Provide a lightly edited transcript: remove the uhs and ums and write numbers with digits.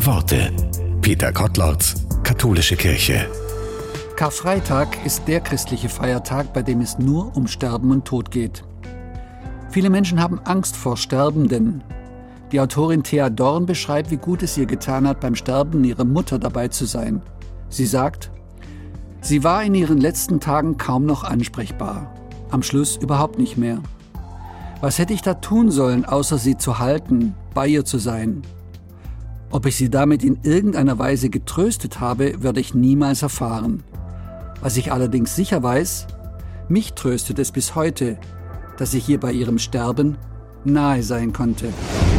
Worte. Peter Kotlertz, Katholische Kirche. Karfreitag ist der christliche Feiertag, bei dem es nur um Sterben und Tod geht. Viele Menschen haben Angst vor Sterbenden. Die Autorin Thea Dorn beschreibt, wie gut es ihr getan hat, beim Sterben ihrer Mutter dabei zu sein. Sie sagt, sie war in ihren letzten Tagen kaum noch ansprechbar. Am Schluss überhaupt nicht mehr. Was hätte ich da tun sollen, außer sie zu halten, bei ihr zu sein? Ob ich sie damit in irgendeiner Weise getröstet habe, werde ich niemals erfahren. Was ich allerdings sicher weiß, mich tröstet es bis heute, dass ich ihr bei ihrem Sterben nahe sein konnte.